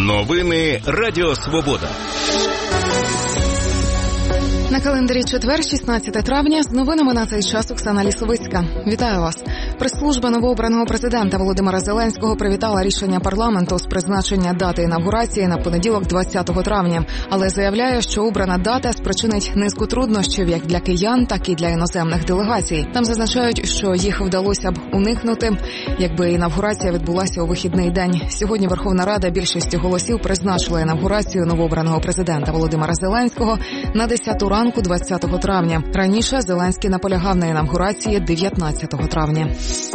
Новини Радіо Свобода. На календарі четвер, 16 травня, з новинами на цей час Оксана Лісовицька. Вітаю вас. Прес-служба новообраного президента Володимира Зеленського привітала рішення парламенту з призначення дати інавгурації на понеділок 20 травня, але заявляє, що обрана дата спричинить низку труднощів як для киян, так і для іноземних делегацій. Там зазначають, що їх вдалося б уникнути, якби інавгурація відбулася у вихідний день. Сьогодні Верховна Рада більшістю голосів призначила інавгурацію новообраного президента Володимира Зеленського на 10 ранку 20 травня. Раніше Зеленський наполягав на інавгурації 19 травня.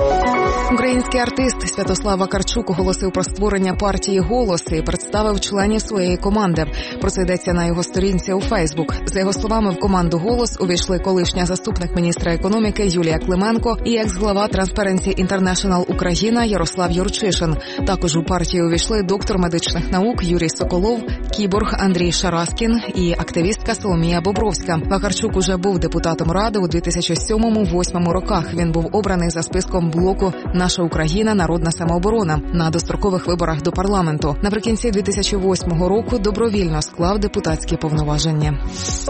Український артист Святослав Вакарчук оголосив про створення партії «Голос» і представив членів своєї команди. Про це йдеться на його сторінці у Фейсбук. За його словами, в команду «Голос» увійшли колишня заступник міністра економіки Юлія Клименко і екс-глава Transparency International Україна Ярослав Юрчишин. Також у партію увійшли доктор медичних наук Юрій Соколов, кіборг Андрій Шараскін і активістка Соломія Бобровська. Вакарчук уже був депутатом Ради у 2007-2008 роках. Він був обраний за списком блоку «Наша Україна. Народна самооборона» на дострокових виборах до парламенту. Наприкінці 2008 року добровільно склав депутатські повноваження.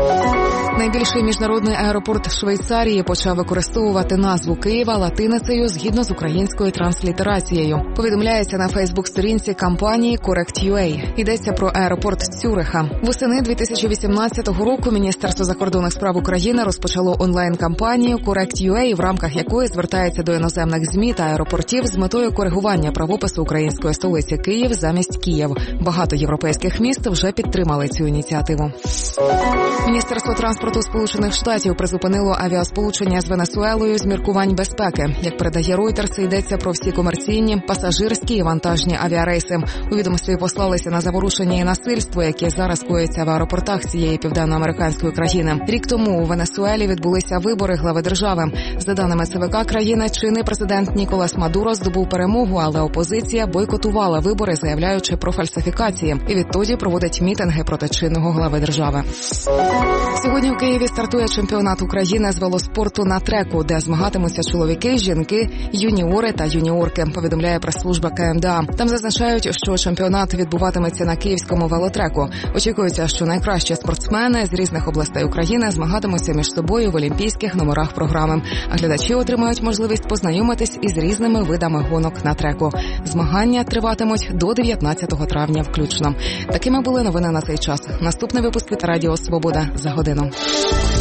Найбільший міжнародний аеропорт Швейцарії почав використовувати назву Києва латиницею згідно з українською транслітерацією. Повідомляється на Фейсбук-сторінці компанії Correct.ua. Йдеться про аеропорт Цюриха. Восени 2018 року Міністерство закордонних справ України розпочало онлайн-кампанію Correct.ua, в рамках якої звертається до іноземних ЗМІ та аеропортів з метою коригування правопису української столиці Київ замість Київ. Багато європейських міст вже підтримали цю ініціативу. Міністерство транспорту Сполучених Штатів призупинило авіасполучення з Венесуелою з міркувань безпеки. Як передає Reuters, йдеться про всі комерційні, пасажирські і вантажні авіарейси. У відомстві послалися на заворушення і насильство, яке зараз коїться в аеропортах цієї південноамериканської країни. Рік тому у Венесуелі відбулися вибори глави держави. За даними ЦВК країни, чинний президент Ніколас Мадуро здобув перемогу, але опозиція бойкотувала вибори, заявляючи про фальсифікації. І відтоді проводить мітинги проти чинного глави держави. Сьогодні в Києві стартує чемпіонат України з велоспорту на треку, де змагатимуться чоловіки, жінки, юніори та юніорки, повідомляє прес-служба КМДА. Там зазначають, що чемпіонат відбуватиметься на київському велотреку. Очікується, що найкращі спортсмени з різних областей України змагатимуться між собою в олімпійських номерах програми. А глядачі отримають можливість познайомитись із різними видами гонок на треку. Змагання триватимуть до 19 травня включно. Такими були новини на цей час. Наступний випуск від Радіо Свобода за годину.